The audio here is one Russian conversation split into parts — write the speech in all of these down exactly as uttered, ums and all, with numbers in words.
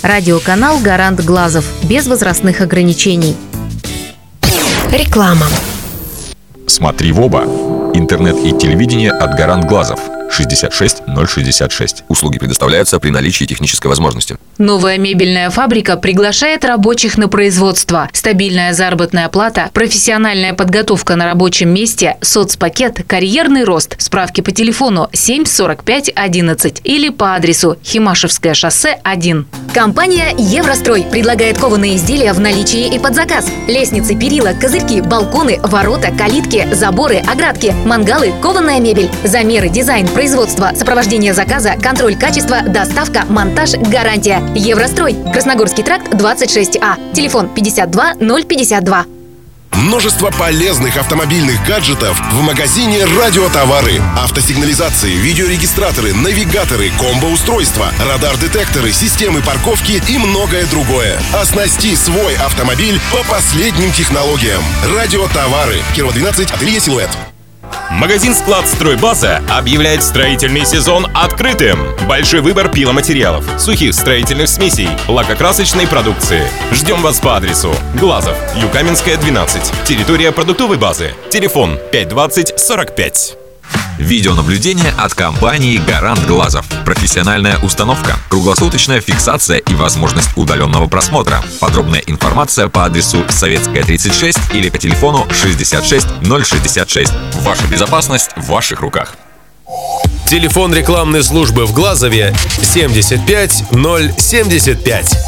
Радиоканал «Гарант Глазов». Без возрастных ограничений. Реклама. Смотри в оба. Интернет и телевидение от «Гарант Глазов». шестьдесят шесть ноль шестьдесят шесть. Услуги предоставляются при наличии технической возможности. Новая мебельная фабрика приглашает рабочих на производство. Стабильная заработная плата, профессиональная подготовка на рабочем месте, соцпакет, карьерный рост. Справки по телефону семь сорок пять одиннадцать или по адресу Химашевское шоссе один. Компания «Еврострой» предлагает кованые изделия в наличии и под заказ. Лестницы, перила, козырьки, балконы, ворота, калитки, заборы, оградки, мангалы, кованая мебель. Замеры, дизайн, производство, сопровождение заказа, контроль качества, доставка, монтаж, гарантия. «Еврострой». Красногорский тракт, двадцать шесть А. Телефон пятьдесят два ноль пятьдесят два. Множество полезных автомобильных гаджетов в магазине «Радиотовары». Автосигнализации, видеорегистраторы, навигаторы, комбо-устройства, радар-детекторы, системы парковки и многое другое. Оснасти свой автомобиль по последним технологиям. «Радиотовары». Кирова двенадцать, ателье «Силуэт». Магазин «Склад Стройбаза» объявляет строительный сезон открытым. Большой выбор пиломатериалов, сухих строительных смесей, лакокрасочной продукции. Ждем вас по адресу: Глазов, Юкаменская, двенадцать. Территория продуктовой базы. Телефон пять двадцать сорок пять. Видеонаблюдение от компании «Гарант Глазов». Профессиональная установка, круглосуточная фиксация и возможность удаленного просмотра. Подробная информация по адресу Советская, тридцать шесть или по телефону шестьдесят шесть ноль шестьдесят шесть. Ваша безопасность в ваших руках. Телефон рекламной службы в Глазове семьдесят пять ноль семьдесят пять.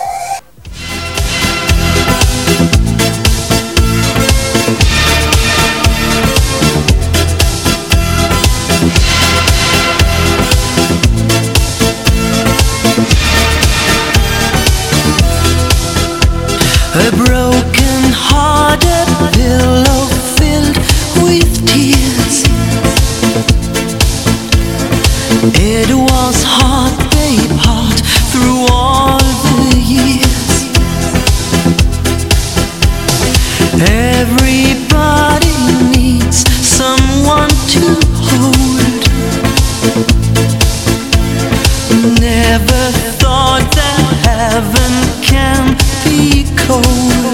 A broken-hearted pillow filled with tears. It was hard, babe, hard through all the years. Everybody needs someone to hold. Never thought that heaven can be cold.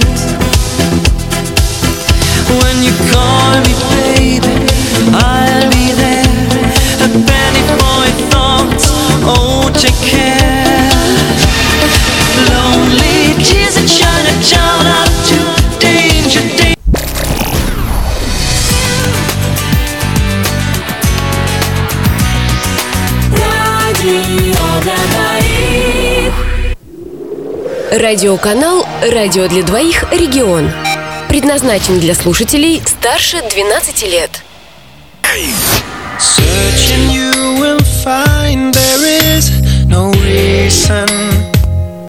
When you call me, baby, I'll be there. A penny for your thoughts, oh, take care. Lonely tears that shine a child out to danger, danger. Радиоканал «Радио для двоих. Регион». Предназначен для слушателей старше двенадцати лет. Searching you